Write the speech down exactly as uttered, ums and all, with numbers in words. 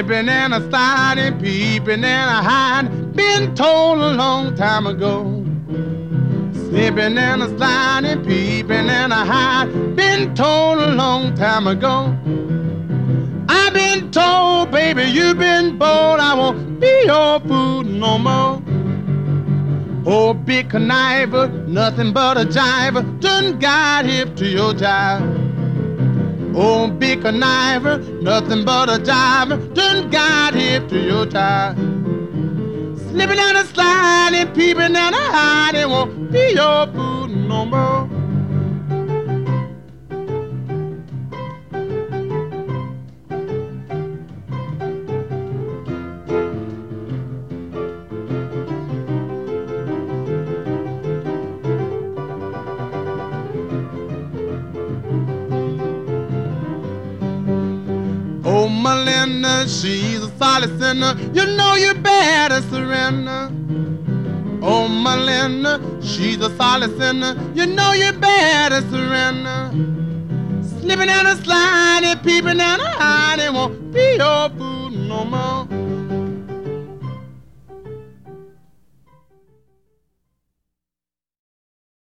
Slipping and a sliding, peeping and a hiding, been told a long time ago. Slipping and a sliding, peeping and a hiding, been told a long time ago. I've been told, baby, you've been bold, I won't be your fool no more. Oh, big conniver, nothing but a jiver, done got hip to your jive. Oh, big conniver, nothing but a jiver, done got hip to your jive. Slipping and a sliding, peeping and a hiding, won't be your fool no more. Oh, Melinda, she's a solid sinner, you know you better surrender. Oh, Melinda, she's a solid sinner, you know you better surrender. Slipping and a sliding, peeping and a hiding, won't be your fool no more.